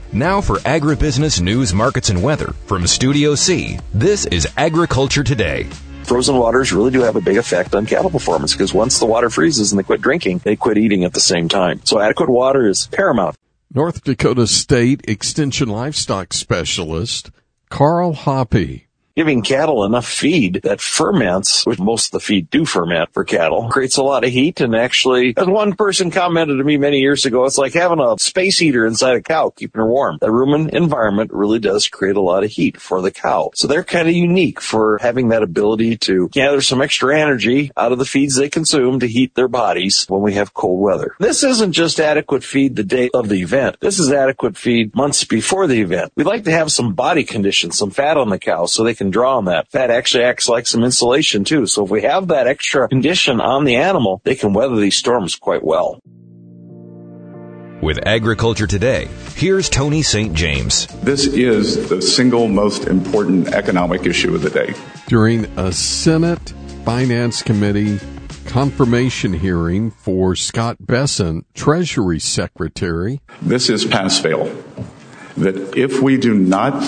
Now for agribusiness news, markets, and weather from Studio C, this is Agriculture Today. Frozen waters really do have a big effect on cattle performance because once the water freezes and they quit drinking, they quit eating at the same time. So adequate water is paramount. North Dakota State Extension Livestock Specialist Carl Hoppe. Giving cattle enough feed that ferments, which most of the feed do ferment for cattle, creates a lot of heat. And actually, as one person commented to me many years ago, it's like having a space heater inside a cow, keeping her warm. The rumen environment really does create a lot of heat for the cow. So they're kind of unique for having that ability to gather some extra energy out of the feeds they consume to heat their bodies when we have cold weather. This isn't just adequate feed the day of the event. This is adequate feed months before the event. We'd like to have some body condition, some fat on the cow so they can draw on that. Fat actually acts like some insulation too. So if we have that extra condition on the animal, they can weather these storms quite well. With Agriculture Today, here's Tony St. James. This is the single most important economic issue of the day. During a Senate Finance Committee confirmation hearing for Scott Bessent, Treasury Secretary. This is pass-fail. That if we do not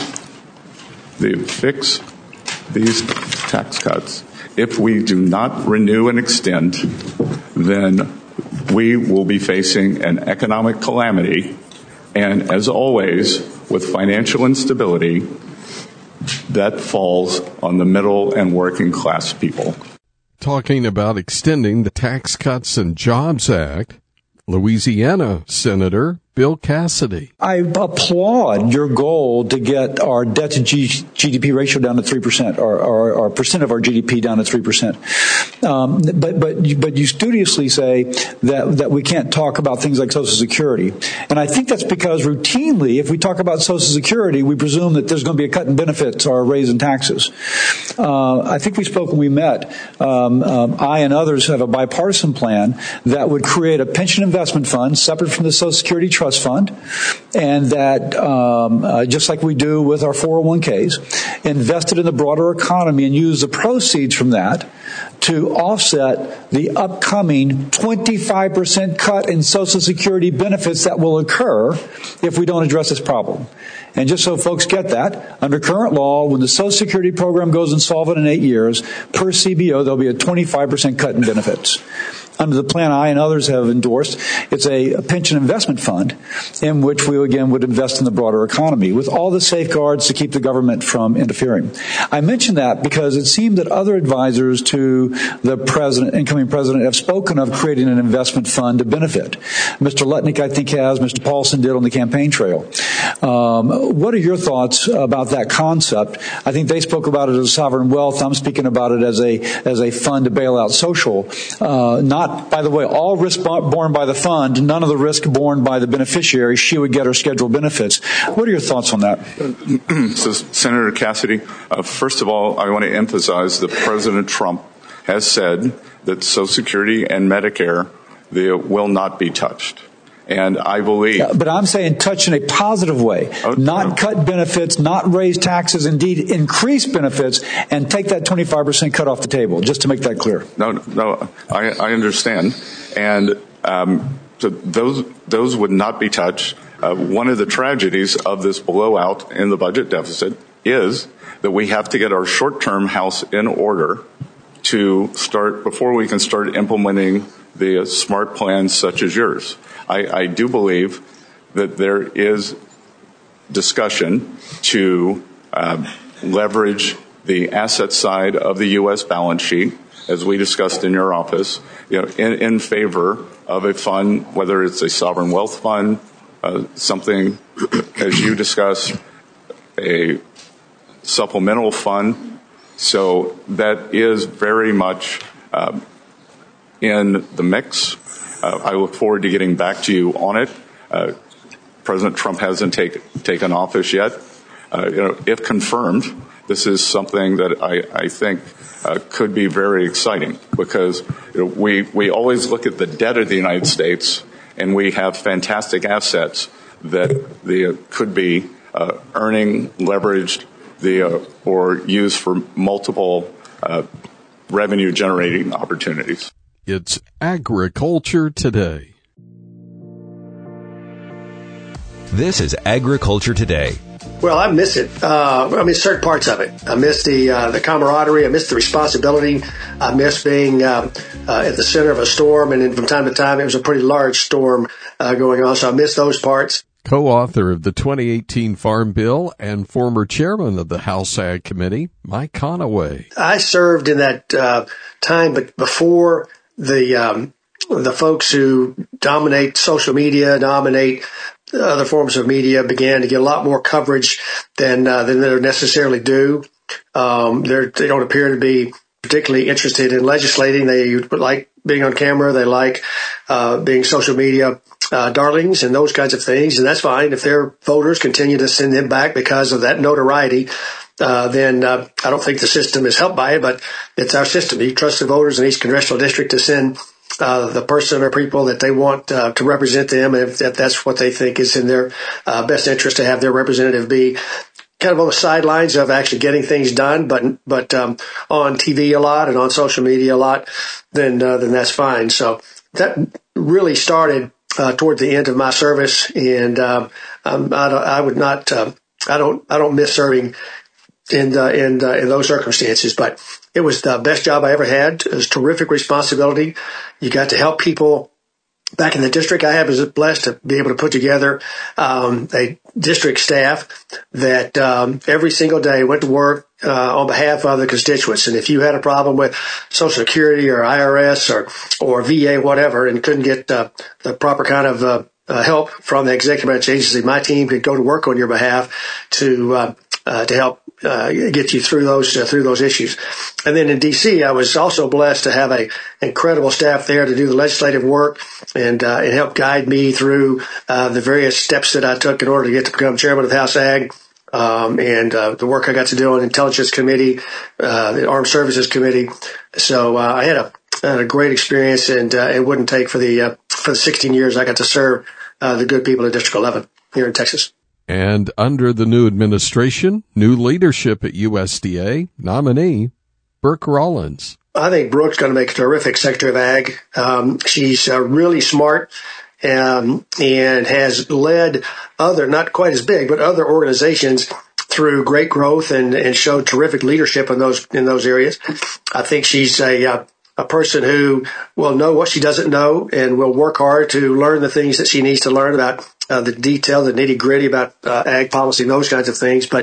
fix these tax cuts, if we do not renew and extend, then we will be facing an economic calamity. And as always, with financial instability, that falls on the middle and working class people. Talking about extending the Tax Cuts and Jobs Act, Louisiana Senator Bill Cassidy. I applaud your goal to get our debt to GDP ratio down to 3%, or percent of our GDP down to 3%. But you studiously say that we can't talk about things like Social Security. And I think that's because routinely, if we talk about Social Security, we presume that there's going to be a cut in benefits or a raise in taxes. I think we spoke when we met. I and others have a bipartisan plan that would create a pension investment fund separate from the Social Security Trust Fund, and that just like we do with our 401ks, invested in the broader economy and use the proceeds from that to offset the upcoming 25% cut in Social Security benefits that will occur if we don't address this problem. And just so folks get that, under current law, when the Social Security program goes insolvent in 8 years, per CBO, there'll be a 25% cut in benefits. Under the plan I and others have endorsed, it's a pension investment fund in which we, again, would invest in the broader economy with all the safeguards to keep the government from interfering. I mention that because it seemed that other advisors to the incoming president, have spoken of creating an investment fund to benefit. Mr. Lutnick, I think, has. Mr. Paulson did on the campaign trail. What are your thoughts about that concept? I think they spoke about it as sovereign wealth. I'm speaking about it as a fund to bail out social, not, by the way, all risk borne by the fund, none of the risk borne by the beneficiary. She would get her scheduled benefits. What are your thoughts on that? So, Senator Cassidy, first of all, I want to emphasize that President Trump has said that Social Security and Medicare, they will not be touched. And I believe... Yeah, but I'm saying touch in a positive way, not cut benefits, not raise taxes, indeed increase benefits, and take that 25% cut off the table, just to make that clear. No, I understand. And so those would not be touched. One of the tragedies of this blowout in the budget deficit is that we have to get our short-term house in order to start, before we can start implementing the smart plans such as yours. I do believe that there is discussion to leverage the asset side of the U.S. balance sheet, as we discussed in your office, in favor of a fund, whether it's a sovereign wealth fund, something, as you discussed, a supplemental fund. So that is very much in the mix. I look forward to getting back to you on it. President Trump hasn't taken office yet. If confirmed, this is something that I think could be very exciting, because we always look at the debt of the United States, and we have fantastic assets that could be earning, leveraged, or used for multiple revenue-generating opportunities. It's Agriculture Today. This is Agriculture Today. Well, I miss it. I miss certain parts of it. I miss the camaraderie. I miss the responsibility. I miss being at the center of a storm, and then from time to time it was a pretty large storm going on. So I miss those parts. Co-author of the 2018 Farm Bill and former chairman of the House Ag Committee, Mike Conaway. I served in that time before the folks who dominate social media, dominate other forms of media began to get a lot more coverage than they necessarily do. They don't appear to be particularly interested in legislating. They like being on camera. They like being social media darlings and those kinds of things, and that's fine. If their voters continue to send them back because of that notoriety, then I don't think the system is helped by it, but it's our system. You trust the voters in each congressional district to send the person or people that they want to represent them, and if that's what they think is in their best interest to have their representative be kind of on the sidelines of actually getting things done, but on TV a lot and on social media a lot, then that's fine. So that really started toward the end of my service, and I don't miss serving in those circumstances, but it was the best job I ever had. It was terrific responsibility. You got to help people. Back in the district, I was blessed to be able to put together a district staff that every single day went to work on behalf of the constituents. And if you had a problem with Social Security or IRS or VA, whatever, and couldn't get the proper kind of help from the executive branch agency, my team could go to work on your behalf to help get you through those issues. And then in D.C., I was also blessed to have a incredible staff there to do the legislative work and help guide me through the various steps that I took in order to get to become chairman of House Ag, and the work I got to do on Intelligence Committee, the Armed Services Committee. So I had a great experience, and it wouldn't take for the 16 years I got to serve the good people of District 11 here in Texas. And under the new administration, new leadership at USDA, nominee Brooke Rollins. I think Brooke's going to make a terrific Secretary of Ag. She's really smart and has led other, not quite as big, but other organizations through great growth and showed terrific leadership in those areas. I think she's a person who will know what she doesn't know and will work hard to learn the things that she needs to learn about the detail, the nitty-gritty about ag policy and those kinds of things. But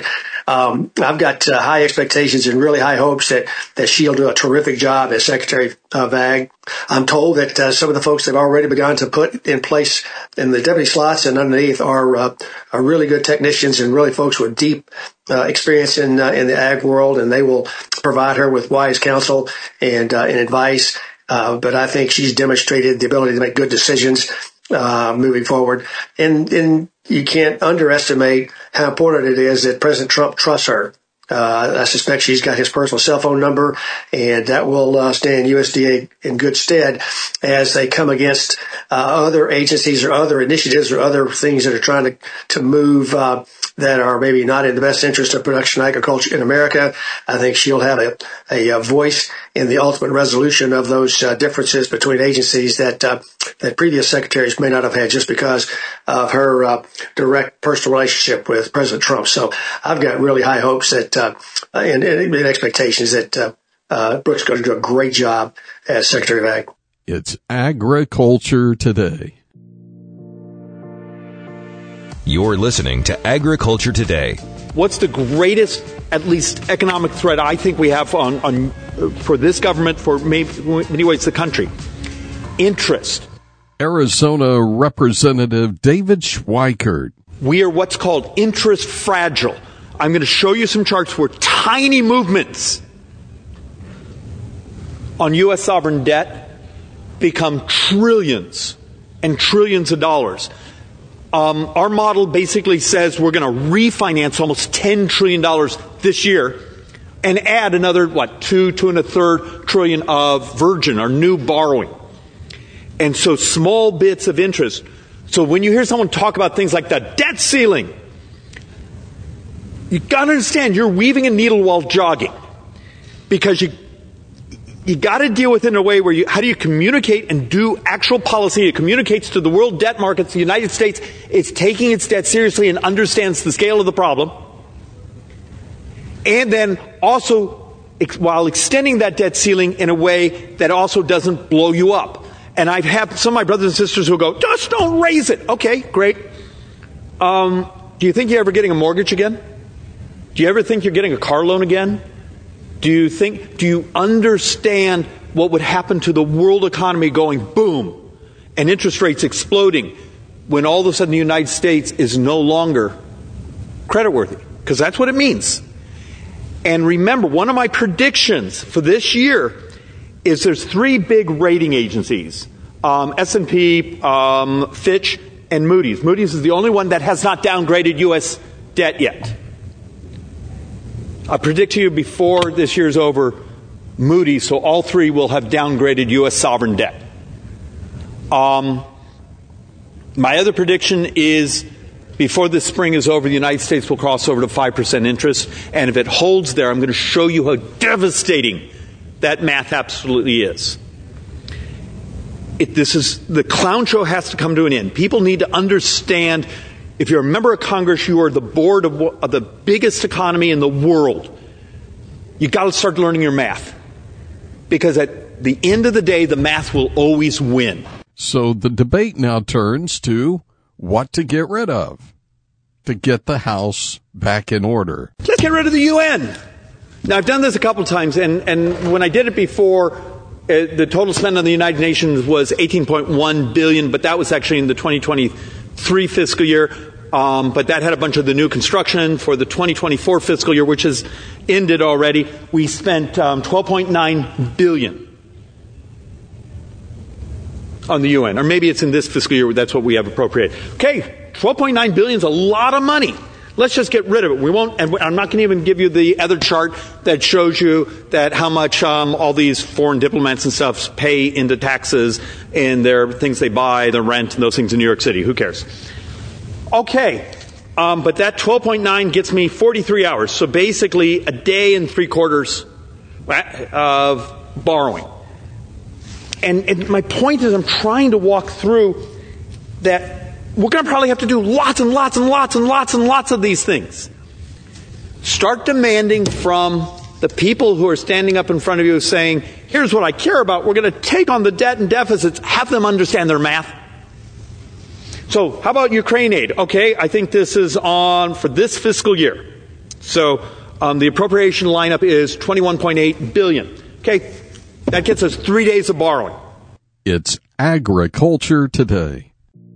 I've got high expectations and really high hopes that she'll do a terrific job as Secretary of Ag. I'm told that some of the folks have already begun to put in place in the deputy slots and underneath are really good technicians and really folks with deep experience in the ag world, and they will provide her with wise counsel and advice. But I think she's demonstrated the ability to make good decisions moving forward. And you can't underestimate how important it is that President Trump trusts her. I suspect she's got his personal cell phone number, and that will stand USDA in good stead as they come against other agencies or other initiatives or other things that are trying to move that are maybe not in the best interest of production agriculture in America. I think she'll have a voice in the ultimate resolution of those differences between agencies that previous secretaries may not have had just because of her direct personal relationship with President Trump. So I've got really high hopes that and expectations that Brooke's going to do a great job as Secretary of Ag. It's Agriculture Today. You're listening to Agriculture Today. What's the greatest, at least economic threat I think we have on for this government, for many ways the country? Interest. Arizona Representative David Schweikert. We are what's called interest fragile. I'm going to show you some charts where tiny movements on U.S. sovereign debt become trillions and trillions of dollars. Our model basically says we're going to refinance almost $10 trillion this year and add another, two and a third trillion of virgin or new borrowing. And so small bits of interest. So when you hear someone talk about things like the debt ceiling, you got to understand you're weaving a needle while jogging, because you got to deal with it in a way where how do you communicate and do actual policy? It communicates to the world debt markets. The United States is taking its debt seriously and understands the scale of the problem. And then also, while extending that debt ceiling in a way that also doesn't blow you up. And I've had some of my brothers and sisters who go, just don't raise it. Okay, great. Do you think you're ever getting a mortgage again? Do you ever think you're getting a car loan again? Do you understand what would happen to the world economy going boom and interest rates exploding when all of a sudden the United States is no longer creditworthy? Because that's what it means. And remember, one of my predictions for this year is there's 3 big rating agencies, S&P, Fitch, and Moody's. Moody's is the only one that has not downgraded U.S. debt yet. I predict to you before this year's over, Moody's, so all 3 will have downgraded U.S. sovereign debt. My other prediction is before this spring is over, the United States will cross over to 5% interest. And if it holds there, I'm going to show you how devastating that math absolutely is. The clown show has to come to an end. People need to understand. If you're a member of Congress, you are the board of the biggest economy in the world. You've got to start learning your math. Because at the end of the day, the math will always win. So the debate now turns to what to get rid of to get the House back in order. Let's get rid of the UN. Now, I've done this a couple of times, and when I did it before, the total spend on the United Nations was $18.1 billion, but that was actually in the 2023 fiscal year. But that had a bunch of the new construction for the 2024 fiscal year, which has ended already. We spent $12.9 billion on the UN, or maybe it's in this fiscal year. That's what we have appropriated. Okay, $12.9 billion is a lot of money. Let's just get rid of it. We won't, and I'm not going to even give you the other chart that shows you that how much all these foreign diplomats and stuff pay into taxes and their things they buy, their rent, and those things in New York City. Who cares? Okay, but that 12.9 gets me 43 hours. So basically a day and 3/4 of borrowing. And my point is I'm trying to walk through that we're going to probably have to do lots and lots and lots and lots and lots of these things. Start demanding from the people who are standing up in front of you saying, here's what I care about. We're going to take on the debt and deficits, have them understand their math. So how about Ukraine aid? Okay, I think this is on for this fiscal year. So the appropriation lineup is $21.8 billion. Okay, that gets us 3 days of borrowing. It's Agriculture Today.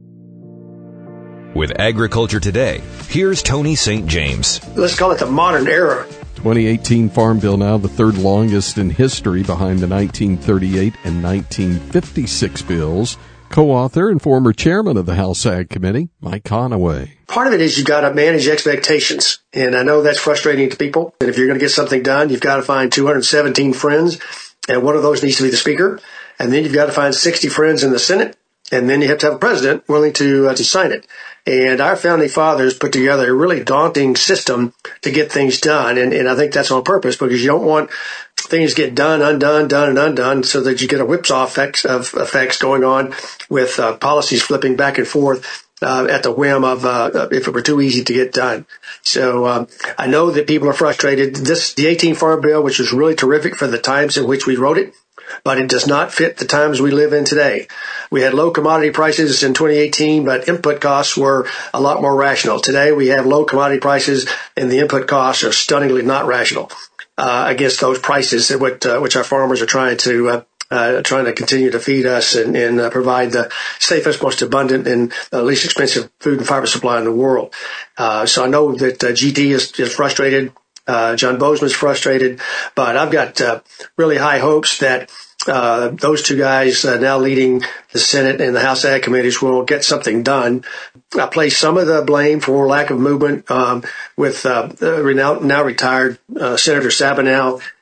With Agriculture Today, here's Tony St. James. Let's call it the modern era. 2018 Farm Bill now the third longest in history behind the 1938 and 1956 bills. Co-author and former chairman of the House Ag Committee, Mike Conaway. Part of it is you've got to manage expectations. And I know that's frustrating to people. And if you're going to get something done, you've got to find 217 friends. And one of those needs to be the speaker. And then you've got to find 60 friends in the Senate. And then you have to have a president willing to sign it. And our founding fathers put together a really daunting system to get things done. And I think that's on purpose because you don't want things get done, undone, done, and undone so that you get a whipsaw effects going on with policies flipping back and forth at the whim of if it were too easy to get done. So I know that people are frustrated. The 18 Farm Bill, which was really terrific for the times in which we wrote it, but it does not fit the times we live in today. We had low commodity prices in 2018, but input costs were a lot more rational. Today we have low commodity prices and the input costs are stunningly not rational against those prices which our farmers are trying to continue to feed us and provide the safest, most abundant, and least expensive food and fiber supply in the world. So I know that GT is frustrated. John Bozeman's frustrated, but I've got really high hopes that those two guys now leading the Senate and the House Ag Committees will get something done. I place some of the blame for lack of movement with now retired Senator Stabenow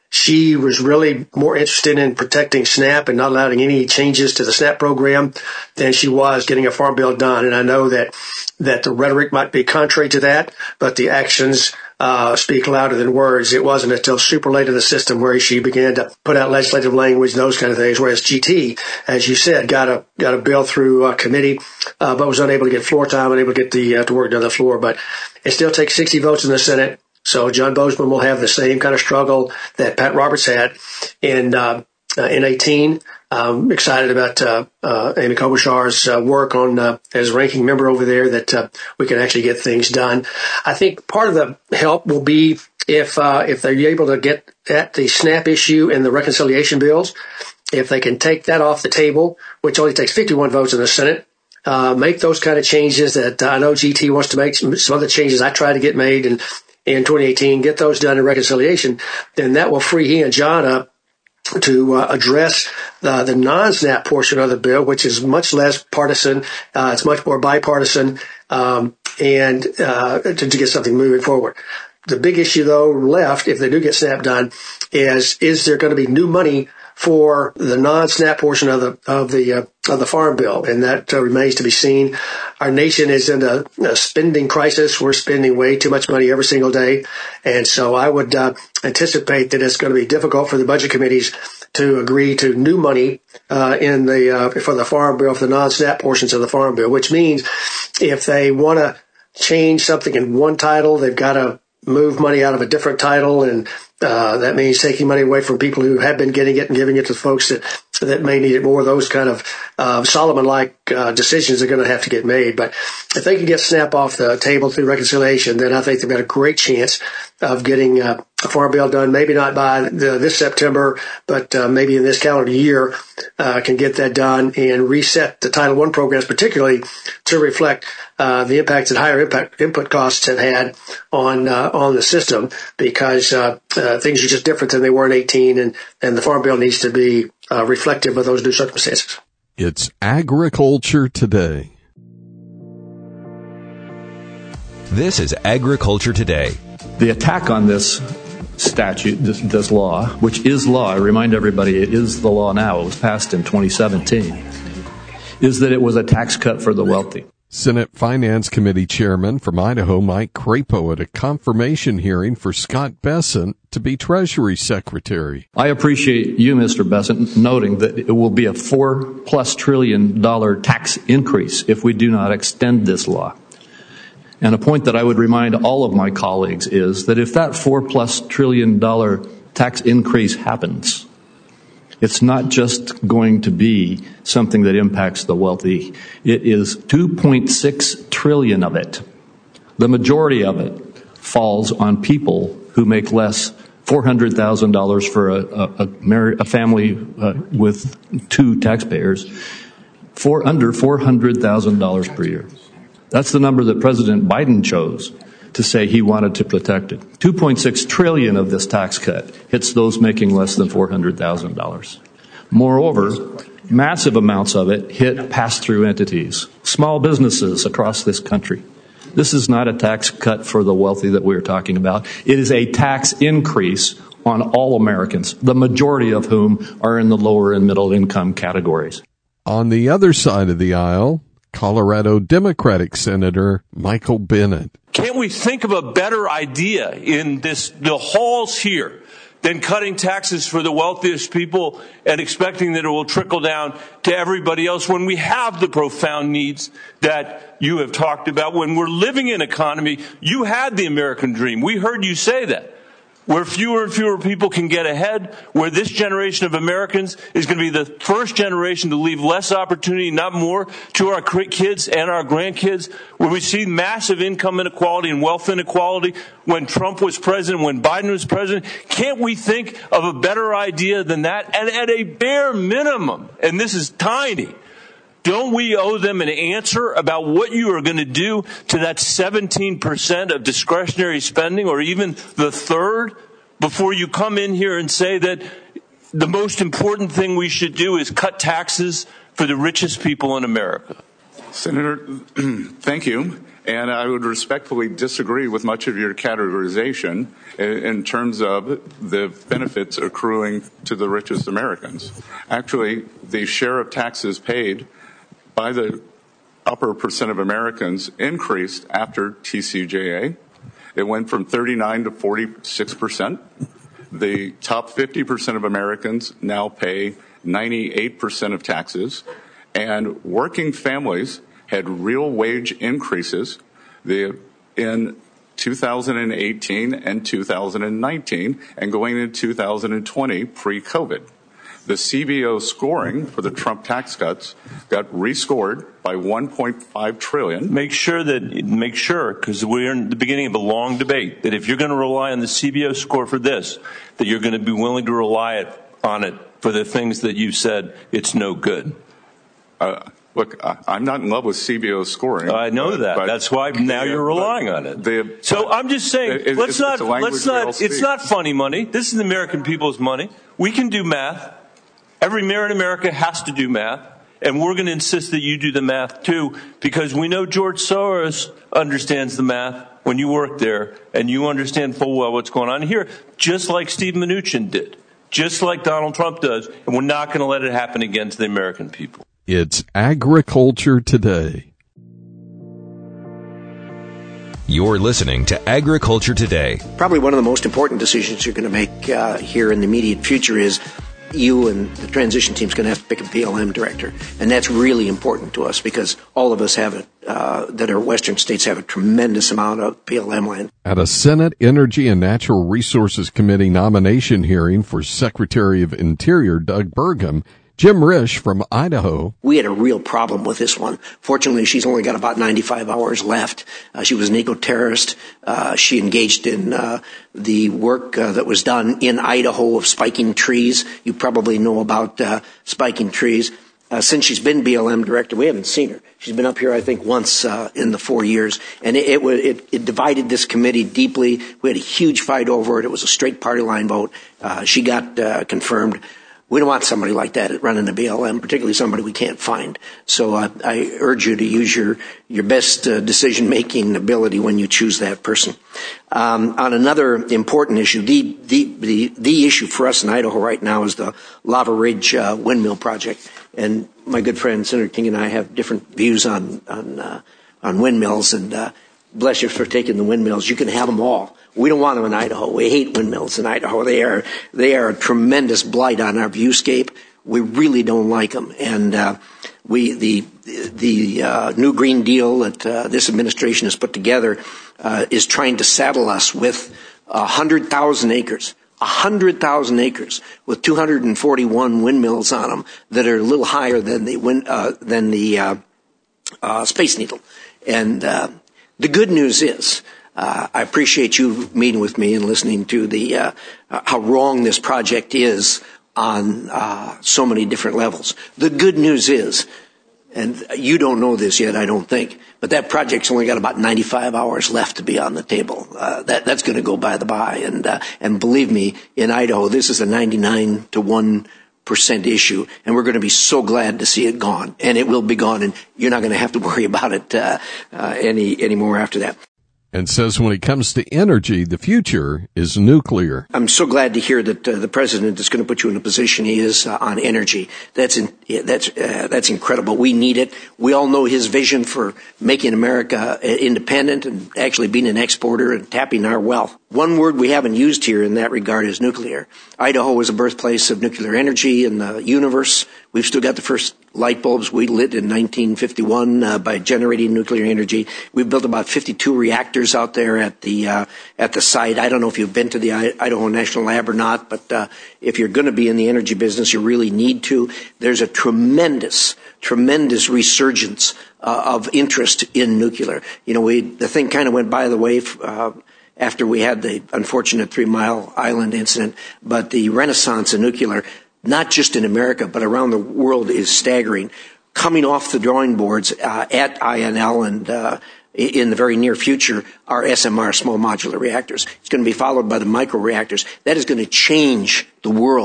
she was really more interested in protecting SNAP and not allowing any changes to the SNAP program than she was getting a farm bill done. And I know that the rhetoric might be contrary to that, but the actions speak louder than words. It wasn't until super late in the system where she began to put out legislative language, those kind of things, whereas GT, as you said, got a bill through committee, but was unable to get floor time, unable to get the work done on the floor. But it still takes 60 votes in the Senate. So John Bozeman will have the same kind of struggle that Pat Roberts had in 18. Excited about Amy Klobuchar's work on as ranking member over there, that we can actually get things done. I think part of the help will be if they're able to get at the SNAP issue and the reconciliation bills, if they can take that off the table, which only takes 51 votes in the Senate. Make those kind of changes that I know GT wants to make, some other changes I tried to get made in 2018, get those done in reconciliation, then that will free he and John up to address the non-SNAP portion of the bill, which is much less partisan. It's much more bipartisan, and to get something moving forward. The big issue, though, left, if they do get SNAP done, is there going to be new money for the non-SNAP portion of the farm bill, and that remains to be seen. Our nation is in a spending crisis. We're spending way too much money every single day, and so I would anticipate that it's going to be difficult for the budget committees to agree to new money for the farm bill, for the non-SNAP portions of the farm bill. Which means if they want to change something in one title, they've got to move money out of a different title, and that means taking money away from people who have been getting it and giving it to folks that may need it more. Those kind of Solomon-like decisions are going to have to get made. But if they can get SNAP off the table through reconciliation, then I think they've got a great chance of getting a farm bill done. Maybe not by this September, but maybe in this calendar year can get that done and reset the Title I programs, particularly to reflect the impacts that higher input costs have had on the system, because things are just different than they were in 18, and the farm bill needs to be reflective of those new circumstances. It's Agriculture Today. This is Agriculture Today. The attack on this statute, this law, which is law, I remind everybody it is the law now, it was passed in 2017, is that it was a tax cut for the wealthy. Senate Finance Committee Chairman from Idaho, Mike Crapo, at a confirmation hearing for Scott Bessent to be Treasury Secretary. I appreciate you, Mr. Bessent, noting that it will be a $4+ trillion tax increase if we do not extend this law. And a point that I would remind all of my colleagues is that if that $4+ trillion tax increase happens, it's not just going to be something that impacts the wealthy. It is $2.6 trillion of it. The majority of it falls on people who make less $400,000 for a family with two taxpayers, for under $400,000 per year. That's the number that President Biden chose to say he wanted to protect it. $2.6 trillion of this tax cut hits those making less than $400,000. Moreover, massive amounts of it hit pass-through entities, small businesses across this country. This is not a tax cut for the wealthy that we're talking about. It is a tax increase on all Americans, the majority of whom are in the lower and middle income categories. On the other side of the aisle, Colorado Democratic Senator Michael Bennet. Can't we think of a better idea in the halls here than cutting taxes for the wealthiest people and expecting that it will trickle down to everybody else when we have the profound needs that you have talked about? When we're living in an economy, you had the American dream. We heard you say that. Where fewer and fewer people can get ahead, where this generation of Americans is going to be the first generation to leave less opportunity, not more, to our kids and our grandkids, where we see massive income inequality and wealth inequality when Trump was president, when Biden was president. Can't we think of a better idea than that? And at a bare minimum, and this is tiny, don't we owe them an answer about what you are going to do to that 17% of discretionary spending, or even the third, before you come in here and say that the most important thing we should do is cut taxes for the richest people in America? Senator, thank you. And I would respectfully disagree with much of your categorization in terms of the benefits accruing to the richest Americans. Actually, the share of taxes paid by the upper percent of Americans increased after TCJA. It went from 39 to 46%. The top 50% of Americans now pay 98% of taxes, and working families had real wage increases in 2018 and 2019, and going into 2020 pre-COVID. The CBO scoring for the Trump tax cuts got rescored by $1.5 trillion. Make sure, because we're in the beginning of a long debate, that if you're going to rely on the CBO score for this, that you're going to be willing to rely on it for the things that you said it's no good. Look, I'm not in love with CBO scoring. I know that. That's why now you're relying on it. So I'm just saying, it's not funny money. This is the American people's money. We can do math. Every mayor in America has to do math. And we're going to insist that you do the math too, because we know George Soros understands the math when you work there, and you understand full well what's going on here, just like Steve Mnuchin did, just like Donald Trump does. And we're not going to let it happen again to the American people. It's Agriculture Today. You're listening to Agriculture Today. Probably one of the most important decisions you're going to make here in the immediate future is you and the transition team's going to have to pick a BLM director. And that's really important to us because all of us have that are Western states have a tremendous amount of BLM land. At a Senate Energy and Natural Resources Committee nomination hearing for Secretary of Interior Doug Burgum, Jim Risch from Idaho. We had a real problem with this one. Fortunately, she's only got about 95 hours left. She was an eco-terrorist. She engaged in the work that was done in Idaho of spiking trees. You probably know about spiking trees. Since she's been BLM director, we haven't seen her. She's been up here, I think, once in the 4 years. And it divided this committee deeply. We had a huge fight over it. It was a straight party line vote. She got confirmed. We don't want somebody like that running the BLM, particularly somebody we can't find. So I urge you to use your best decision-making ability when you choose that person. On another important issue, the issue for us in Idaho right now is the Lava Ridge windmill project. And my good friend Senator King and I have different views on windmills. And bless you for taking the windmills. You can have them all. We don't want them in Idaho. We hate windmills in Idaho. They are a tremendous blight on our viewscape. We really don't like them. And the new Green Deal that this administration has put together is trying to saddle us with 100,000 acres. 100,000 acres with 241 windmills on them that are a little higher than the Space Needle. And the good news is, I appreciate you meeting with me and listening to the how wrong this project is on so many different levels. The good news is, and you don't know this yet, I don't think, but that project's only got about 95 hours left to be on the table. That's going to go by the by, and believe me, in Idaho, this is a 99 to 1% issue, and we're going to be so glad to see it gone, and it will be gone, and you're not going to have to worry about it any more after that. And says when it comes to energy, the future is nuclear. I'm so glad to hear that the president is going to put you in a position he is on energy. That's incredible. We need it. We all know his vision for making America independent and actually being an exporter and tapping our wealth. One word we haven't used here in that regard is nuclear. Idaho was the birthplace of nuclear energy in the universe. We've still got the first light bulbs we lit in 1951 by generating nuclear energy. We've built about 52 reactors out there at the site. I don't know if you've been to the Idaho National Lab or not, but if you're going to be in the energy business, you really need to. There's a tremendous resurgence of interest in nuclear. You know, the thing kind of went by the way after we had the unfortunate 3 Mile Island incident, but the renaissance in nuclear, not just in America, but around the world, is staggering. Coming off the drawing boards at INL and in the very near future are SMR, small modular reactors. It's going to be followed by the microreactors. That is going to change the world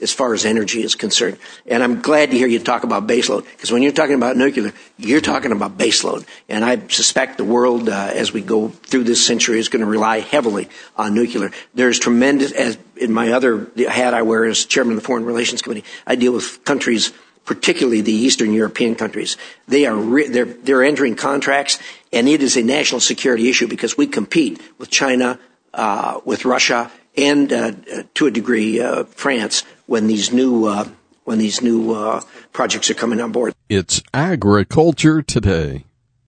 as far as energy is concerned. And I'm glad to hear you talk about baseload, because when you're talking about nuclear, you're talking about baseload. And I suspect the world, as we go through this century, is going to rely heavily on nuclear. There's tremendous, as in my other hat I wear as chairman of the Foreign Relations Committee, I deal with countries, particularly the Eastern European countries. They're entering contracts, and it is a national security issue because we compete with China, with Russia, and to a degree France when these new projects are coming on board. It's Agriculture Today.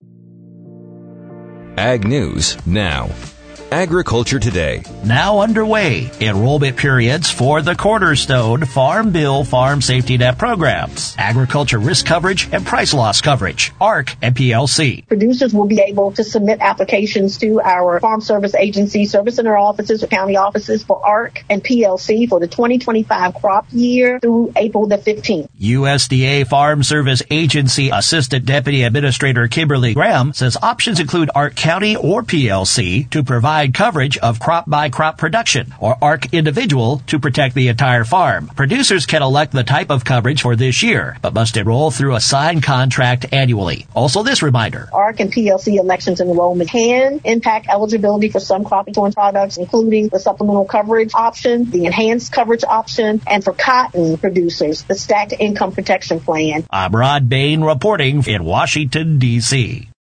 Ag News Now. Agriculture Today. Now underway. Enrollment periods for the Cornerstone Farm Bill Farm Safety Net programs. Agriculture risk coverage and price loss coverage. ARC and PLC. Producers will be able to submit applications to our Farm Service Agency, service center offices, or county offices for ARC and PLC for the 2025 crop year through April the 15th. USDA Farm Service Agency Assistant Deputy Administrator Kimberly Graham says options include ARC County or PLC to provide coverage of crop-by-crop production, or ARC Individual to protect the entire farm. Producers can elect the type of coverage for this year, but must enroll through a signed contract annually. Also, this reminder. ARC and PLC elections enrollment can impact eligibility for some crop insurance products, including the supplemental coverage option, the enhanced coverage option, and for cotton producers, the stacked income protection plan. I'm Rod Bain reporting in Washington, D.C.